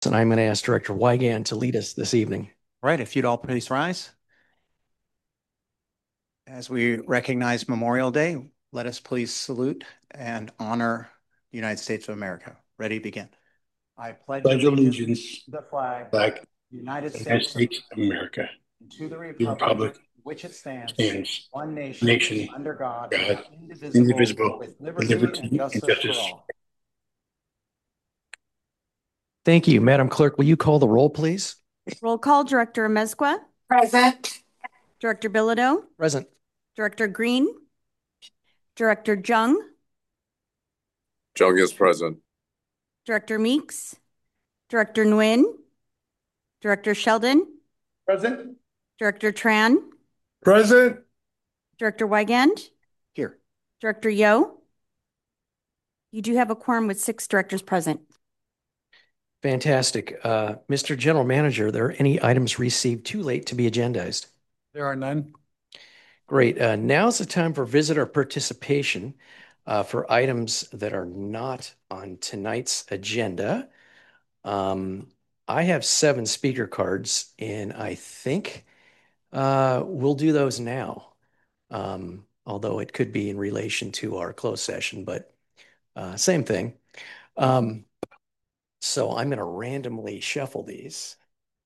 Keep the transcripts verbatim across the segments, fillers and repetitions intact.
and I'm going to ask Director Wygand to lead us this evening. All right, if you'd all please rise. As we recognize Memorial Day, let us please salute and honor the United States of America. Ready, begin. I pledge, pledge allegiance, allegiance to the flag, flag, the United the United States, States of America, and to the the republic, republic which it stands, stands, one nation, nation, under God, God, indivisible, indivisible, with with liberty and liberty and justice for justice. all. Thank you. Madam Clerk, will you call the roll, please? Roll call. Director Amezcua. Present. Director Bilodeau. Present. Director Green. Director Jung. Jung is present. Director Meeks. Director Nguyen. Director Sheldon. Present. Director Tran. Present. Director Wygand. Here. Director Yo. You do have a quorum with six directors present. Fantastic. Uh, Mister General Manager, are there any items received too late to be agendized? There are none. Great. Uh, now's the time for visitor participation uh, for items that are not on tonight's agenda. Um, I have seven speaker cards, and I think uh, we'll do those now, um, although it could be in relation to our closed session, but uh, same thing. Um, so I'm going to randomly shuffle these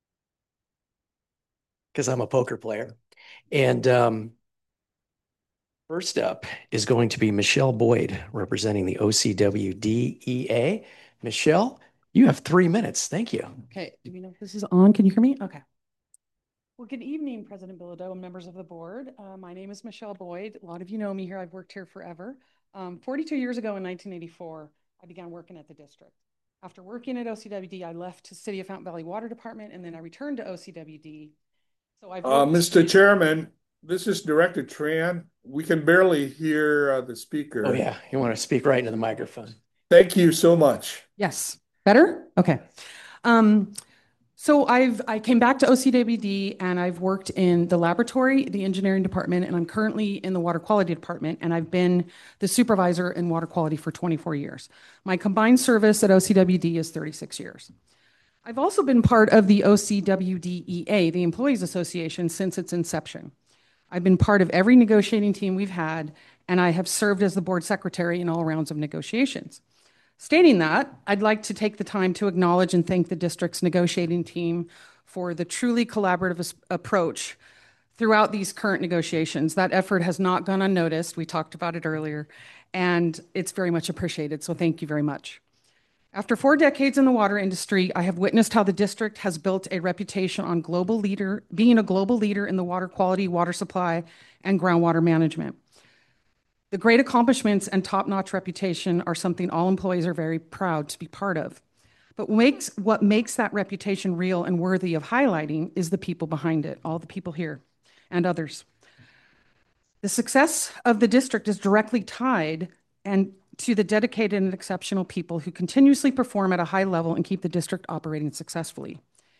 because I'm a poker player. And um, first up is going to be Michelle Boyd, representing the O C W D E A. Michelle, you have three minutes. Thank you. Okay. Do we know if this is on? Can you hear me? Okay. Well, good evening, President Bilodeau and members of the board. Uh, my name is Michelle Boyd. A lot of you know me here. I've worked here forever. Um, forty-two years ago in nineteen eighty-four, I began working at the district. After working at O C W D, I left to City of Fountain Valley Water Department, and then I returned to O C W D. So I've uh, Mister Chairman, this is Director Tran. We can barely hear uh, the speaker. Oh, yeah. You want to speak right into the microphone. Thank you so much. Yes. Better? Okay. Um, so I've I came back to O C W D and I've worked in the laboratory, the engineering department, and I'm currently in the water quality department, and I've been the supervisor in water quality for twenty-four years. My combined service at O C W D is thirty-six years. I've also been part of the O C W D E A, the Employees Association, since its inception. I've been part of every negotiating team we've had, and I have served as the board secretary in all rounds of negotiations. Stating that, I'd like to take the time to acknowledge and thank the district's negotiating team for the truly collaborative approach throughout these current negotiations. That effort has not gone unnoticed. We talked about it earlier, and it's very much appreciated, so thank you very much. After four decades in the water industry, I have witnessed how the district has built a reputation on global leader, being a global leader in the water quality, water supply, and groundwater management. The great accomplishments and top-notch reputation are something all employees are very proud to be part of. But what makes, what makes that reputation real and worthy of highlighting is the people behind it, all the people here and others. The success of the district is directly tied and to the dedicated and exceptional people who continuously perform at a high level and keep the district operating successfully.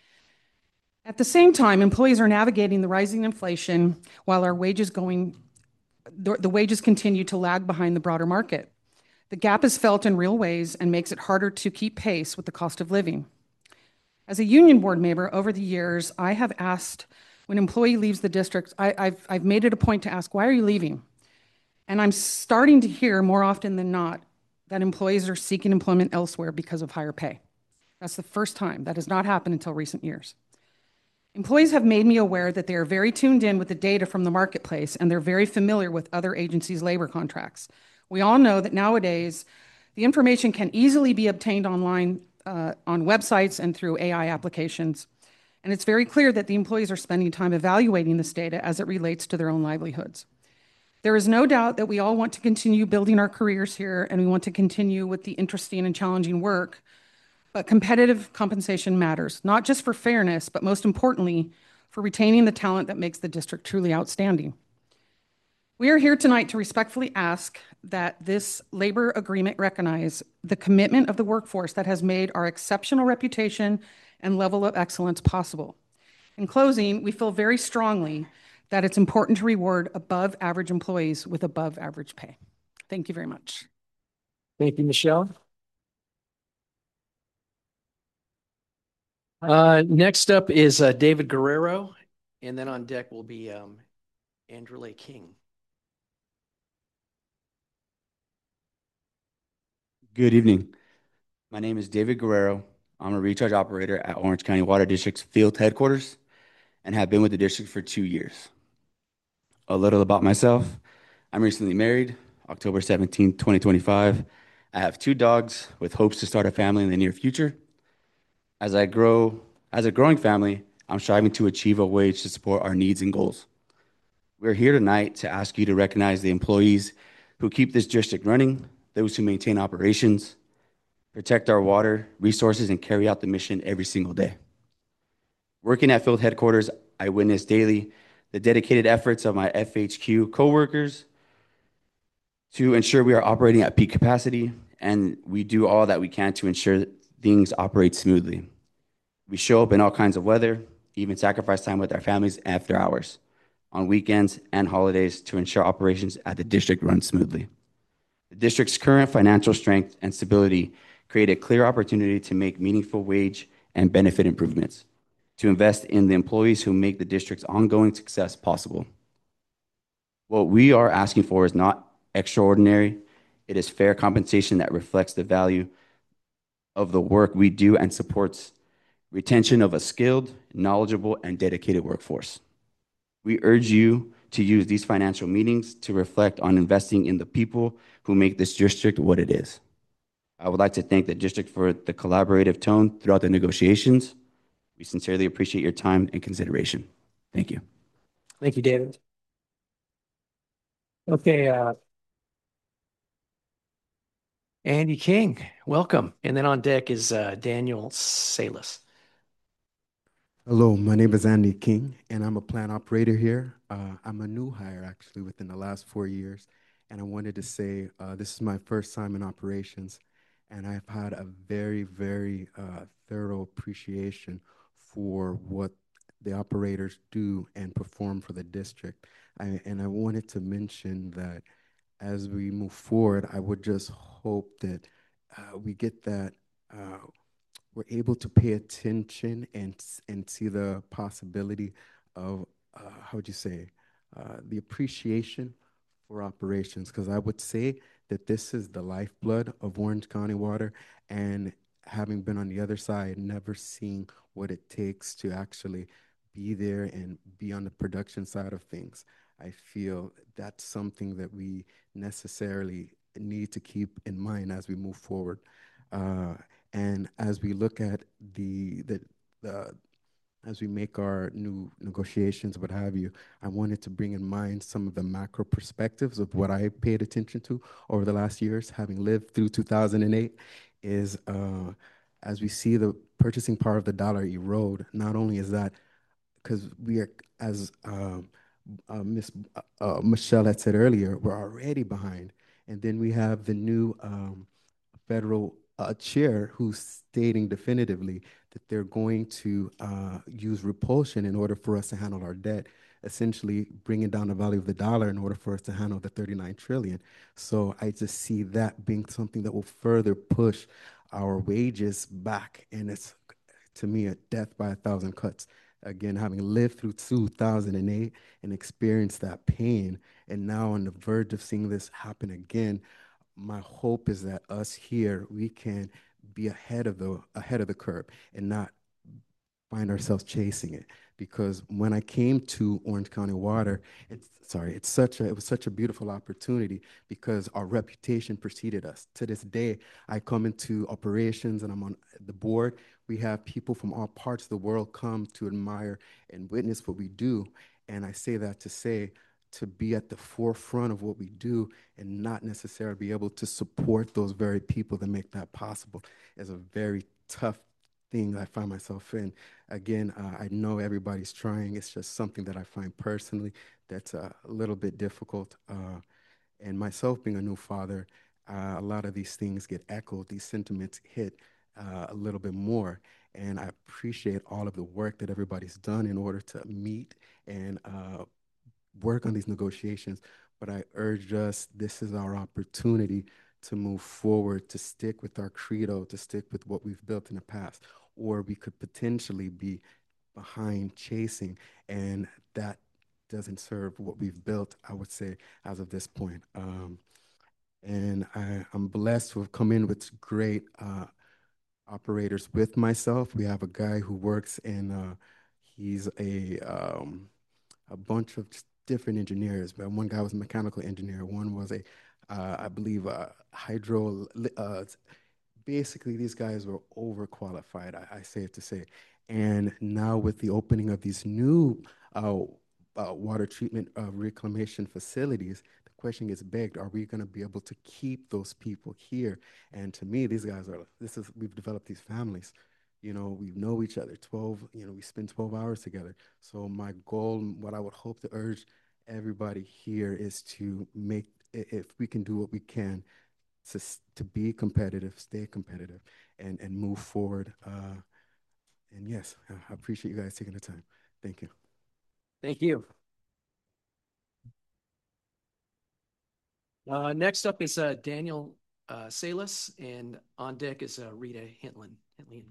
At the same time, employees are navigating the rising inflation while our wages going The, the wages continue to lag behind the broader market. The gap is felt in real ways and makes it harder to keep pace with the cost of living. As a union board member over the years, I have asked when an employee leaves the district, I, I've, I've made it a point to ask, why are you leaving? And I'm starting to hear more often than not that employees are seeking employment elsewhere because of higher pay. That's the first time. That has not happened until recent years. Employees have made me aware that they are very tuned in with the data from the marketplace, and they're very familiar with other agencies' labor contracts. We all know that nowadays, the information can easily be obtained online uh, on websites and through A I applications. And it's very clear that the employees are spending time evaluating this data as it relates to their own livelihoods. There is no doubt that we all want to continue building our careers here, and we want to continue with the interesting and challenging work. But competitive compensation matters, not just for fairness, but most importantly, for retaining the talent that makes the district truly outstanding. We are here tonight to respectfully ask that this labor agreement recognize the commitment of the workforce that has made our exceptional reputation and level of excellence possible. In closing, we feel very strongly that it's important to reward above average employees with above average pay. Thank you very much. Thank you, Michelle. Uh, next up is uh, David Guerrero, and then on deck will be um, Andrew Lay King. Good evening. My name is David Guerrero. I'm a recharge operator at Orange County Water District's field headquarters and have been with the district for two years. A little about myself. I'm recently married, October seventeenth, twenty twenty-five. I have two dogs with hopes to start a family in the near future. As I grow, as a growing family, I'm striving to achieve a wage to support our needs and goals. We're here tonight to ask you to recognize the employees who keep this district running, those who maintain operations, protect our water resources, and carry out the mission every single day. Working at field headquarters, I witness daily the dedicated efforts of my F H Q coworkers to ensure we are operating at peak capacity, and we do all that we can to ensure that things operate smoothly. We show up in all kinds of weather, even sacrifice time with our families after hours, on weekends and holidays to ensure operations at the district run smoothly. The district's current financial strength and stability create a clear opportunity to make meaningful wage and benefit improvements, to invest in the employees who make the district's ongoing success possible. What we are asking for is not extraordinary. It is fair compensation that reflects the value of the work we do and supports retention of a skilled, knowledgeable, and dedicated workforce. We urge you to use these financial meetings to reflect on investing in the people who make this district what it is. I would like to thank the district for the collaborative tone throughout the negotiations. We sincerely appreciate your time and consideration. Thank you. Thank you, David. Okay, uh, Andy King, welcome. And then on deck is uh, Daniel Salas. Hello, my name is Andy King, and I'm a plant operator here. Uh, I'm a new hire, actually, within the last four years. And I wanted to say uh, this is my first time in operations, and I've had a very, very uh, thorough appreciation for what the operators do and perform for the district. I, and I wanted to mention that as we move forward, I would just hope that uh, we get that uh, we're able to pay attention and and see the possibility of uh, how would you say uh, the appreciation for operations, because I would say that this is the lifeblood of Orange County Water, and having been on the other side, never seeing what it takes to actually be there and be on the production side of things, I feel that's something that we necessarily need to keep in mind as we move forward. Uh, and as we look at the, the, the, as we make our new negotiations, what have you, I wanted to bring in mind some of the macro perspectives of what I paid attention to over the last years, having lived through two thousand eight, is uh, as we see the purchasing power of the dollar erode, not only is that because we are, as um, uh, Miss uh, uh, Michelle had said earlier, we're already behind. And then we have the new um, federal uh, chair who's stating definitively that they're going to uh, use repulsion in order for us to handle our debt, essentially bringing down the value of the dollar in order for us to handle the thirty-nine trillion. So I just see that being something that will further push our wages back. And it's, to me, a death by a thousand cuts. Again, having lived through two thousand eight and experienced that pain, and now on the verge of seeing this happen again, my hope is that us here, we can be ahead of the ahead of the curve and not find ourselves chasing it. Because when I came to Orange County Water, it's sorry, it's such a it was such a beautiful opportunity because our reputation preceded us. To this day, I come into operations and I'm on the board. We have people from all parts of the world come to admire and witness what we do. And I say that to say, to be at the forefront of what we do and not necessarily be able to support those very people that make that possible is a very tough thing I find myself in. Again, uh, I know everybody's trying. It's just something that I find personally that's uh, a little bit difficult. Uh, and myself being a new father, uh, a lot of these things get echoed. These sentiments hit uh, a little bit more. And I appreciate all of the work that everybody's done in order to meet and uh, work on these negotiations. But I urge us, this is our opportunity to move forward, to stick with our credo, to stick with what we've built in the past. or we could potentially be behind chasing, and that doesn't serve what we've built, I would say, as of this point. Um, and I, I'm blessed to have come in with great uh, operators with myself. We have a guy who works in, uh, he's a, um, a bunch of different engineers, but one guy was a mechanical engineer, one was a, uh, I believe, a hydro, uh, basically these guys were overqualified, I, I say it to say. And now with the opening of these new uh, uh, water treatment uh, reclamation facilities, the question gets begged, are we going to be able to keep those people here? And to me, these guys are, this is, we've developed these families. You know, we know each other, twelve, you know, we spend twelve hours together. So my goal, what I would hope to urge everybody here is to make, if we can do what we can, to, to be competitive, stay competitive, and, and move forward. Uh, and yes, I appreciate you guys taking the time. Thank you. Thank you. Uh, next up is uh, Daniel uh, Salas, and on deck is uh, Rita Hintlin. Hintlin.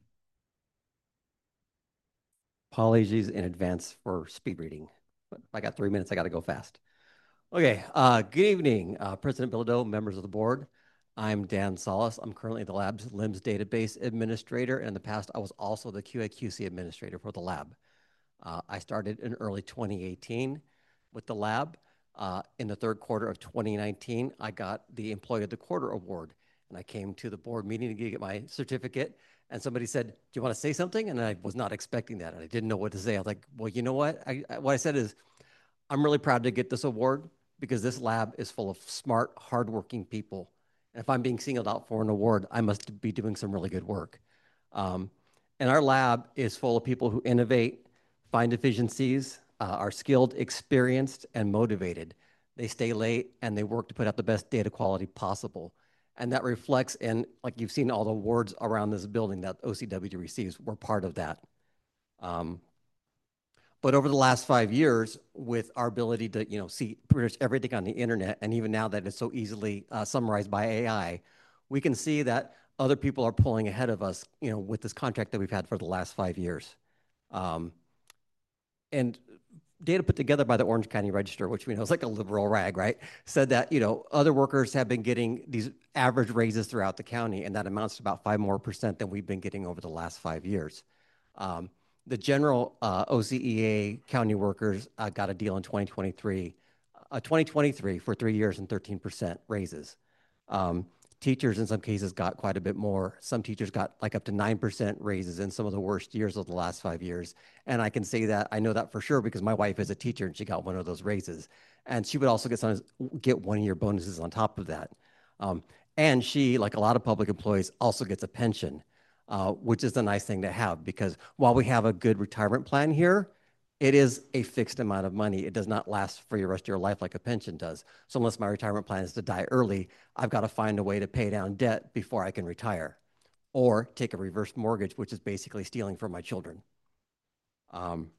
Apologies in advance for speed reading. But I got three minutes. I got to go fast. Okay. Uh, good evening, uh, President Bilodeau, members of the board. I'm Dan Salas. I'm currently the lab's L I M S database administrator, and in the past, I was also the Q A Q C administrator for the lab. Uh, I started in early twenty eighteen with the lab. Uh, in the third quarter of twenty nineteen, I got the Employee of the Quarter award, and I came to the board meeting to get my certificate, and somebody said, do you want to say something? And I was not expecting that, and I didn't know what to say. I was like, well, you know what? I, I, what I said is, I'm really proud to get this award because this lab is full of smart, hardworking people. And if I'm being singled out for an award, I must be doing some really good work. Um, and our lab is full of people who innovate, find efficiencies, uh, are skilled, experienced, and motivated. They stay late and they work to put out the best data quality possible. And that reflects in, like you've seen all the awards around this building that O C W D receives, we're part of that. Um, But over the last five years, with our ability to, you know, see pretty much everything on the internet, and even now that it's so easily uh, summarized by A I, we can see that other people are pulling ahead of us, you know, with this contract that we've had for the last five years. Um, and data put together by the Orange County Register, which we know is like a liberal rag, right, said that, you know, other workers have been getting these average raises throughout the county, and that amounts to about five more percent than we've been getting over the last five years. Um, The general uh, O C E A county workers uh, got a deal in twenty twenty-three, uh, twenty twenty-three for three years and thirteen percent raises. Um, teachers in some cases got quite a bit more. Some teachers got like up to nine percent raises in some of the worst years of the last five years. And I can say that, I know that for sure because my wife is a teacher and she got one of those raises. And she would also get some, get one-year bonuses on top of that. Um, and she, like a lot of public employees, also gets a pension. Uh, which is a nice thing to have because while we have a good retirement plan here, it is a fixed amount of money. It does not last for the rest of your life like a pension does. So unless my retirement plan is to die early, I've got to find a way to pay down debt before I can retire or take a reverse mortgage, which is basically stealing from my children. Um,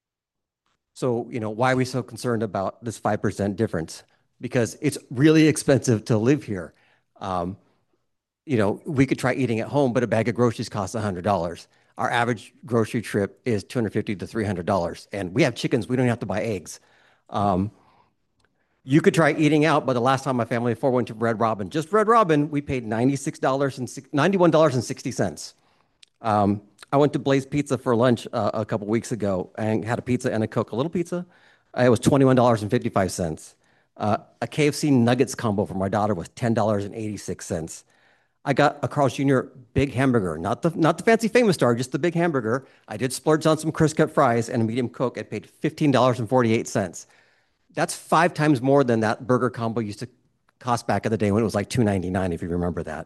so, you know, why are we so concerned about this five percent difference? Because it's really expensive to live here. Um, You know, we could try eating at home, but a bag of groceries costs one hundred dollars. Our average grocery trip is two hundred fifty to three hundred dollars. And we have chickens, we don't have to buy eggs. Um, you could try eating out, but the last time my family of four went to Red Robin, just Red Robin, we paid ninety-six dollars and ninety-one dollars and sixty cents. Um, I went to Blaze Pizza for lunch uh, a couple weeks ago and had a pizza and a Coke, a little pizza. Uh, it was twenty-one dollars and fifty-five cents. Uh, a K F C nuggets combo for my daughter was ten dollars and eighty-six cents. I got a Carl's Junior big hamburger, not the not the fancy famous star, just the big hamburger. I did splurge on some crisp cut fries and a medium Coke. I paid fifteen dollars and forty-eight cents. That's five times more than that burger combo used to cost back in the day when it was like two ninety-nine, if you remember that.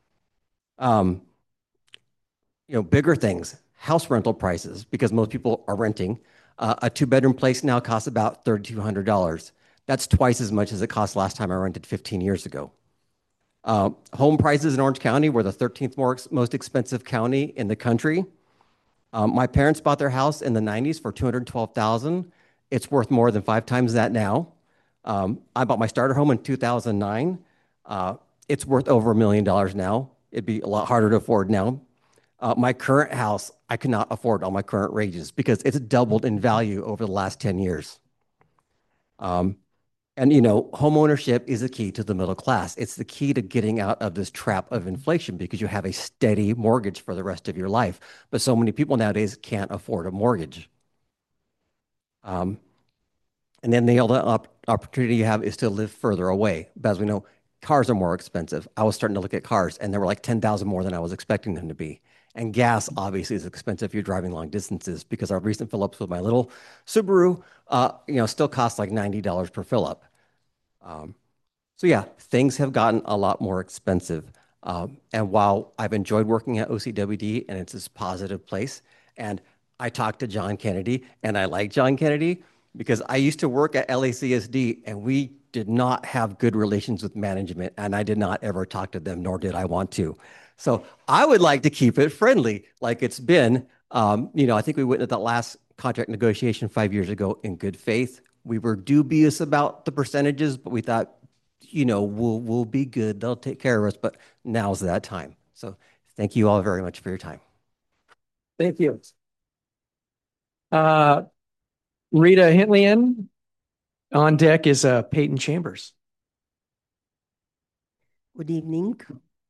Um, you know, bigger things, house rental prices, because most people are renting. Uh, a two-bedroom place now costs about thirty-two hundred dollars. That's twice as much as it cost last time I rented fifteen years ago. Uh, home prices in Orange County were the thirteenth more ex most expensive county in the country. Um, my parents bought their house in the nineties for two hundred twelve thousand dollars. It's worth more than five times that now. Um, I bought my starter home in two thousand nine. Uh, it's worth over a million dollars now. It'd be a lot harder to afford now. Uh, my current house, I could not afford all my current wages because it's doubled in value over the last ten years. Um, and, you know, home ownership is the key to the middle class. It's the key to getting out of this trap of inflation because you have a steady mortgage for the rest of your life. But so many people nowadays can't afford a mortgage. Um, and then the other op opportunity you have is to live further away. But as we know, cars are more expensive. I was starting to look at cars and they were like ten thousand more than I was expecting them to be. And gas obviously is expensive if you're driving long distances because our recent fill-ups with my little Subaru, uh, you know, still cost like ninety dollars per fill-up. Um, so yeah, things have gotten a lot more expensive. Um, and while I've enjoyed working at O C W D and it's this positive place, and I talked to John Kennedy and I like John Kennedy because I used to work at L A C S D and we did not have good relations with management and I did not ever talk to them, nor did I want to. So I would like to keep it friendly like it's been. Um, you know, I think we went into that last contract negotiation five years ago in good faith. We were dubious about the percentages, but we thought, you know, we'll, we'll be good. They'll take care of us, but now's that time. So thank you all very much for your time. Thank you. Uh, Rita Hintlian. On deck is uh, Peyton Chambers. Good evening.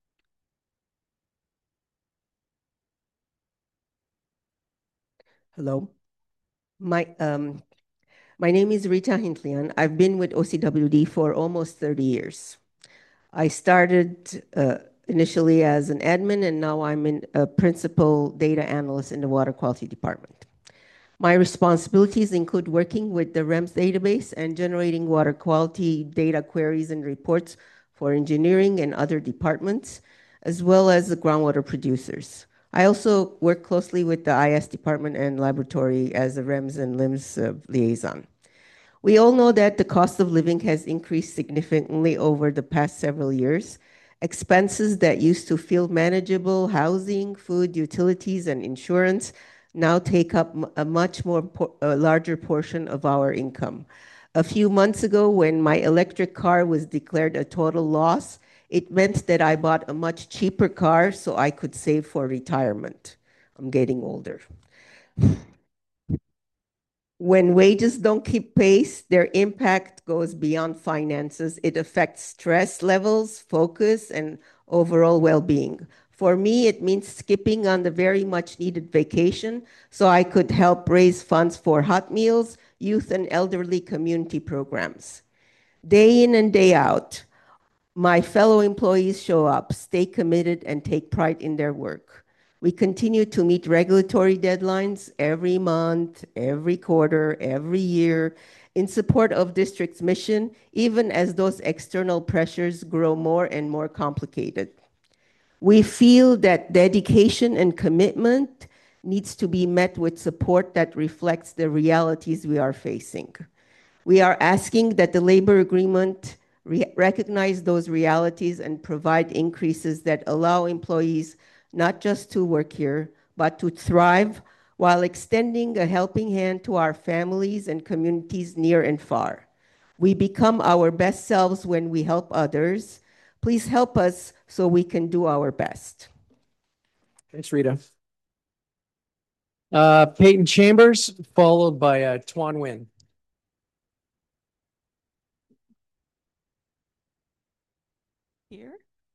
Hello. My um, my name is Rita Hintlian. I've been with O C W D for almost thirty years. I started uh, initially as an admin, and now I'm in a principal data analyst in the water quality department. My responsibilities include working with the R E M S database and generating water quality data queries and reports for engineering and other departments, as well as the groundwater producers. I also work closely with the I S department and laboratory as a R E M S and L I M S uh, liaison. We all know that the cost of living has increased significantly over the past several years. Expenses that used to feel manageable, housing, food, utilities, and insurance, now take up a much more a larger portion of our income. A few months ago, when my electric car was declared a total loss, it meant that I bought a much cheaper car so I could save for retirement. I'm getting older. When wages don't keep pace, their impact goes beyond finances. It affects stress levels, focus, and overall well-being. For me, it means skipping on the very much needed vacation so I could help raise funds for hot meals, youth and elderly community programs. Day in and day out, my fellow employees show up, stay committed, and take pride in their work. We continue to meet regulatory deadlines every month, every quarter, every year in support of district's mission, even as those external pressures grow more and more complicated. We feel that dedication and commitment needs to be met with support that reflects the realities we are facing. We are asking that the labor agreement re recognize those realities and provide increases that allow employees not just to work here, but to thrive while extending a helping hand to our families and communities near and far. We become our best selves when we help others. Please help us so we can do our best. Thanks, Rita. Uh, Peyton Chambers, followed by uh, Tuan Nguyen. Here.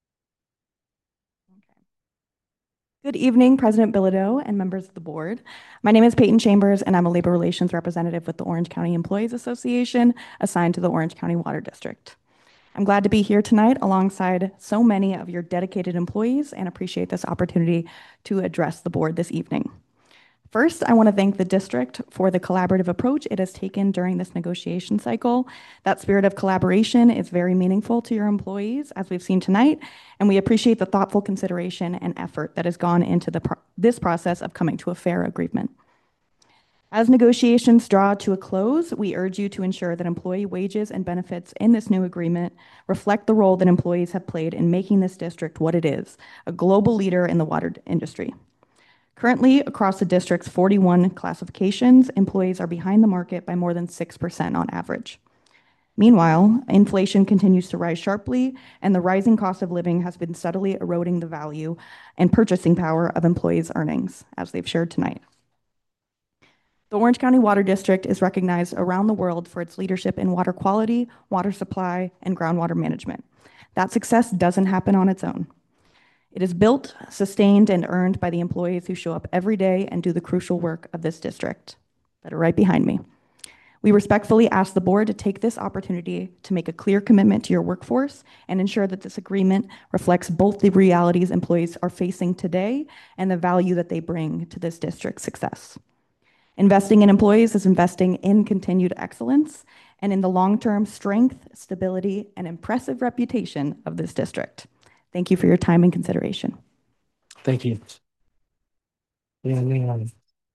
Okay. Good evening, President Bilodeau and members of the board. My name is Peyton Chambers, and I'm a labor relations representative with the Orange County Employees Association, assigned to the Orange County Water District. I'm glad to be here tonight alongside so many of your dedicated employees and appreciate this opportunity to address the board this evening. First, I want to thank the district for the collaborative approach it has taken during this negotiation cycle. That spirit of collaboration is very meaningful to your employees, as we've seen tonight, and we appreciate the thoughtful consideration and effort that has gone into the pro this process of coming to a fair agreement. As negotiations draw to a close, we urge you to ensure that employee wages and benefits in this new agreement reflect the role that employees have played in making this district what it is, a global leader in the water industry. Currently, across the district's forty-one classifications, employees are behind the market by more than six percent on average. Meanwhile, inflation continues to rise sharply, and the rising cost of living has been steadily eroding the value and purchasing power of employees' earnings, as they've shared tonight. The Orange County Water District is recognized around the world for its leadership in water quality, water supply, and groundwater management. That success doesn't happen on its own. It is built, sustained, and earned by the employees who show up every day and do the crucial work of this district that are right behind me. We respectfully ask the board to take this opportunity to make a clear commitment to your workforce and ensure that this agreement reflects both the realities employees are facing today and the value that they bring to this district's success. Investing in employees is investing in continued excellence and in the long-term strength, stability, and impressive reputation of this district. Thank you for your time and consideration. Thank you. And, um,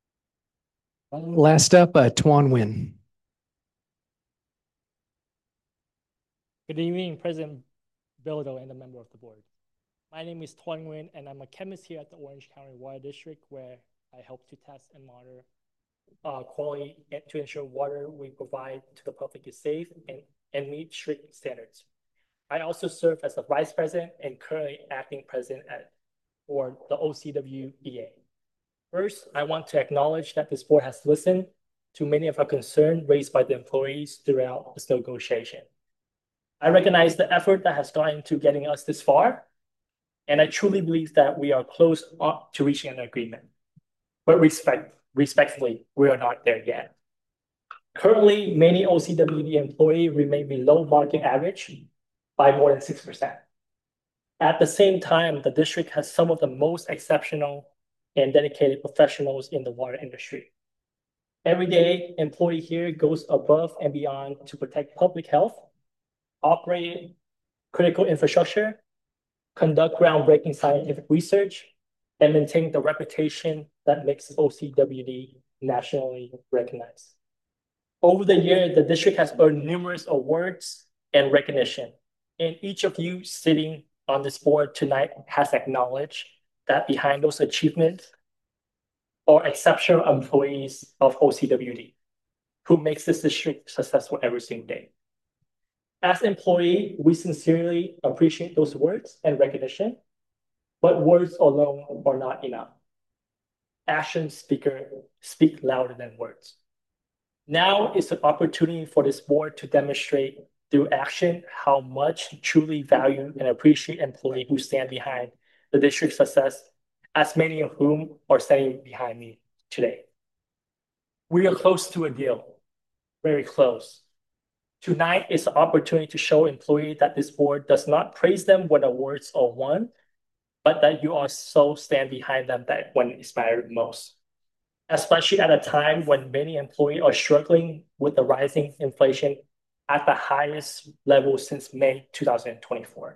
last up, uh, Tuan Nguyen. Good evening, President Bilodeau and the member of the board. My name is Tuan Nguyen, and I'm a chemist here at the Orange County Water District, where I help to test and monitor uh, quality to ensure water we provide to the public is safe and, and meet strict standards. I also serve as the vice president and currently acting president at for the O C W E A. First, I want to acknowledge that this board has listened to many of our concerns raised by the employees throughout this negotiation. I recognize the effort that has gone into getting us this far, and I truly believe that we are close to reaching an agreement. But respect, respectfully, we are not there yet. Currently, many O C W D employees remain below market average by more than six percent. At the same time, the district has some of the most exceptional and dedicated professionals in the water industry. Every day, employee here goes above and beyond to protect public health, operate critical infrastructure, conduct groundbreaking scientific research, and maintain the reputation that makes O C W D nationally recognized. Over the year, the district has earned numerous awards and recognition, and each of you sitting on this board tonight has acknowledged that behind those achievements are exceptional employees of O C W D who makes this district successful every single day. As employee, we sincerely appreciate those words and recognition, but words alone are not enough. Actions speaker speak louder than words. Now is an opportunity for this board to demonstrate through action how much you truly value and appreciate employees who stand behind the district's success, as many of whom are standing behind me today. We are close to a deal, very close. Tonight is an opportunity to show employees that this board does not praise them when awards are won, but that you also stand behind them that when it's mattered most. Especially at a time when many employees are struggling with the rising inflation at the highest level since May two thousand twenty-four.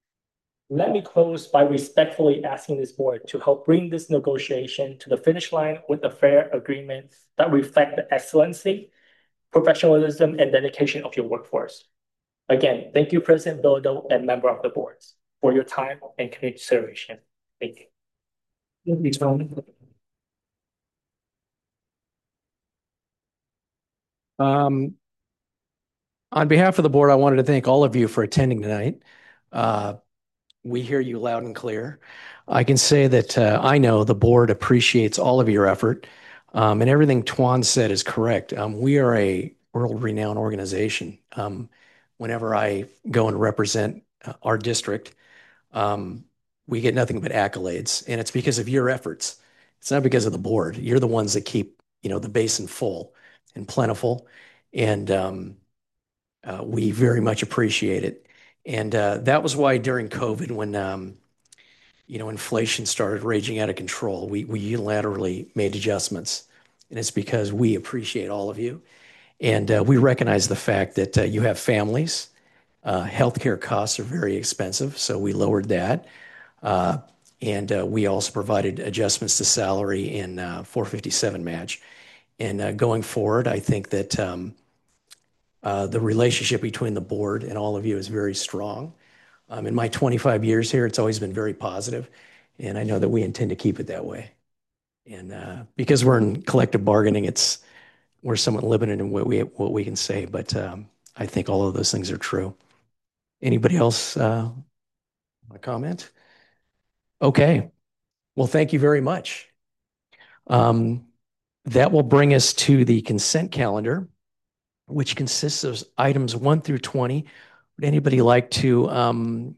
Let me close by respectfully asking this board to help bring this negotiation to the finish line with a fair agreement that reflects the excellency, professionalism, and dedication of your workforce. Again, thank you, President Bilodeau and member of the boards, for your time and consideration. Thank you. Thank you, Tony. Um, on behalf of the board, I wanted to thank all of you for attending tonight. Uh, we hear you loud and clear. I can say that uh, I know the board appreciates all of your effort, um, and everything Tuan said is correct. Um, we are a world-renowned organization. Um, whenever I go and represent uh, our district, um, we get nothing but accolades, and it's because of your efforts. It's not because of the board. You're the ones that keep, you know, the basin full and plentiful, and um, uh, we very much appreciate it. And uh, that was why during COVID, when um, you know inflation started raging out of control, we we unilaterally made adjustments, and it's because we appreciate all of you, and uh, we recognize the fact that uh, you have families. Uh, healthcare costs are very expensive, so we lowered that. Uh, and uh, we also provided adjustments to salary in uh, four fifty-seven match. And uh, going forward, I think that um, uh, the relationship between the board and all of you is very strong. Um, in my twenty-five years here, it's always been very positive, and I know that we intend to keep it that way. And uh, because we're in collective bargaining, it's we're somewhat limited in what we what we can say. But um, I think all of those things are true. Anybody else uh, want to comment? Okay. Well, thank you very much. Um, that will bring us to the consent calendar, which consists of items one through twenty. Would anybody like to um,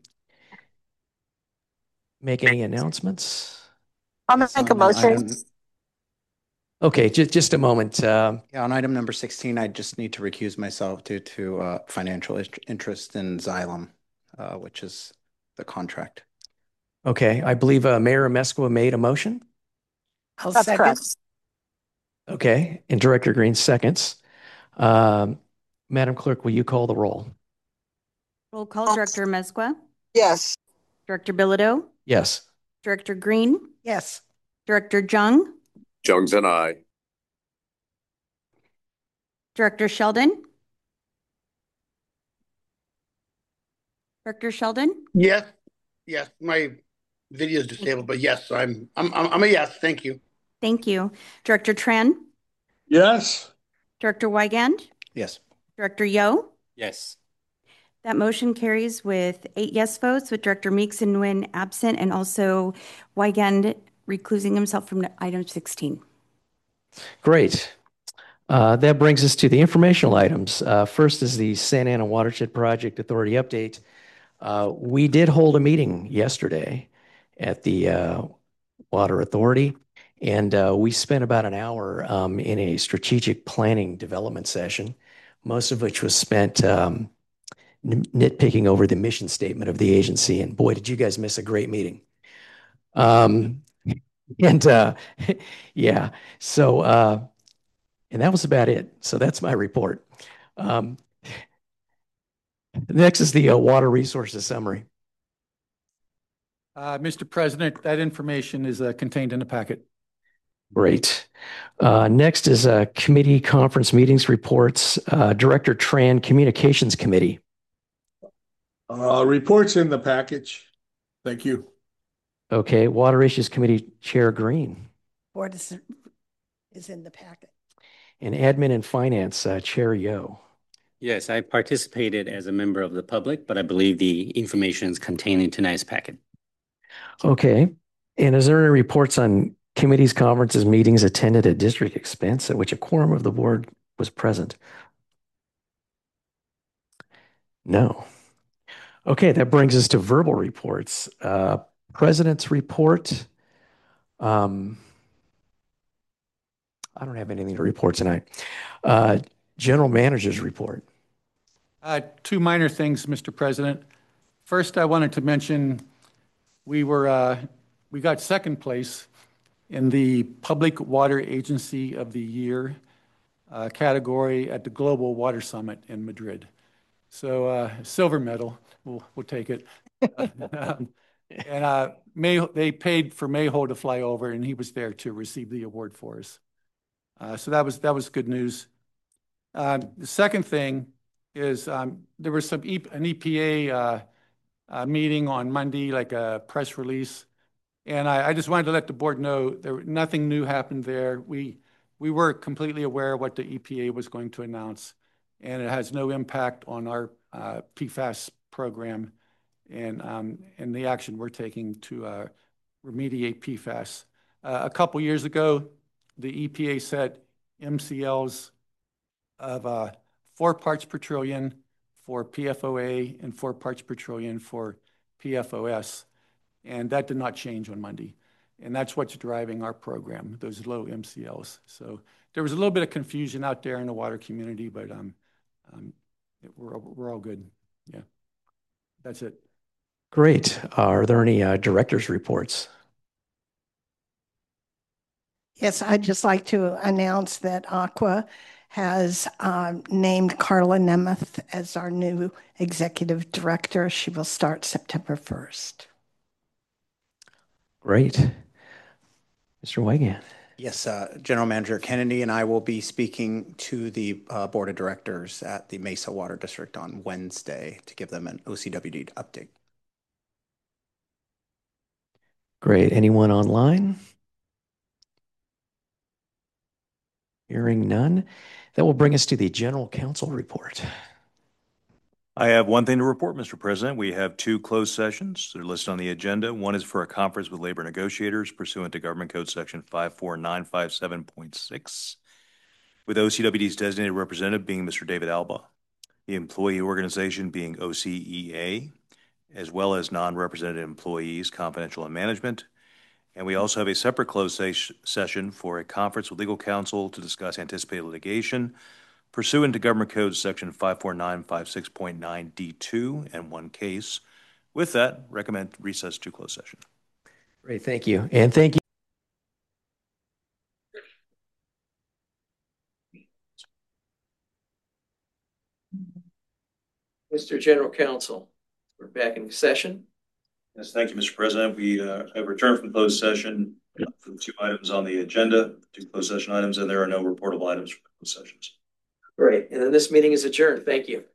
make any announcements? I'll Yes, make a on, uh, motion. item- Okay, just just a moment. Uh, Yeah, on item number sixteen, I just need to recuse myself due to uh, financial ist- interest in Xylem, uh, which is the contract. okay, I believe uh, Mayor Amesqua made a motion. I'll That's second. Correct. Okay, and Director Green seconds. Um, Madam Clerk, will you call the roll? Roll call, Director Amesqua, Yes. Director Bilodeau, Yes. Director Green, Yes. Director Jung, Jung's and I. Director Sheldon, Director Sheldon, Yes, yes, my video is disabled, but yes, I'm, I'm, I'm I'm a yes, thank you. thank you. Director Tran, Yes. Director Wygand, Yes. Director Yo. Yes. That motion carries with eight yes votes, with Director Meeks and Nguyen absent, and also Wygand reclusing himself from item sixteen. Great. Uh, that brings us to the informational items. Uh, first is the Santa Ana Watershed Project Authority update. Uh, we did hold a meeting yesterday at the uh, Water Authority, and uh, we spent about an hour um, in a strategic planning development session, most of which was spent um, nitpicking over the mission statement of the agency. And boy, did you guys miss a great meeting. Um, and uh, yeah, so, uh, and that was about it. So that's my report. Um, next is the uh, water resources summary. Uh, Mister President, that information is uh, contained in the packet. Great. Uh, next is uh, committee conference meetings reports. Uh, Director Tran, Communications Committee. Uh, reports in the package. Thank you. Okay. Water Issues Committee Chair Green. Board is, is in the packet. And Admin and Finance uh, Chair Yo. Yes, I participated as a member of the public, but I believe the information is contained in tonight's packet. Okay. And is there any reports on committees, conferences, meetings attended at district expense at which a quorum of the board was present? No. Okay, that brings us to verbal reports. Uh, President's report. Um, I don't have anything to report tonight. Uh, General Manager's report. Uh, two minor things, Mister President. First, I wanted to mention we were uh, we got second place in the Public Water Agency of the Year uh, category at the Global Water Summit in Madrid. So uh, silver medal, we'll we'll take it. um, and uh, May they paid for Mayho to fly over, and he was there to receive the award for us. Uh, so that was that was good news. Uh, the second thing is um, there was some e an E P A uh, uh, meeting on Monday, like a press release, and I, I just wanted to let the board know there nothing new happened there. We we were completely aware of what the E P A was going to announce, and it has no impact on our uh, P FAS program and um, and the action we're taking to uh, remediate P FAS. Uh, a couple years ago, the E P A set M C Ls of uh, four parts per trillion for P F O A and four parts per trillion for P F O S. And that did not change on Monday. And that's what's driving our program, those low M C Ls. So there was a little bit of confusion out there in the water community, but um, um, it, we're, we're all good. Yeah, that's it. Great. Are there any uh, director's reports? Yes, I'd just like to announce that Aqua has um, named Carla Nemeth as our new executive director. She will start September first. Great. Mister Wygand. Yes, uh, General Manager Kennedy and I will be speaking to the uh, Board of Directors at the Mesa Water District on Wednesday to give them an O C W D update. Great. Anyone online? Hearing none. That will bring us to the General Counsel report. I have one thing to report, Mister President. We have two closed sessions. They're listed on the agenda. One is for a conference with labor negotiators pursuant to Government Code Section five four nine five seven point six, with O C W D's designated representative being Mister David Alba, the employee organization being O C E A, as well as non-represented employees, confidential and management. And we also have a separate closed ses- session for a conference with legal counsel to discuss anticipated litigation pursuant to Government Code Section five four nine five six point nine D two and one case. With that, recommend recess to closed session. Great, thank you. And thank you. Mister General Counsel, we're back in session. Yes, thank you, Mister President. We uh, have returned from closed session for the two items on the agenda, two closed session items, and there are no reportable items from closed sessions. Great, and then this meeting is adjourned. Thank you.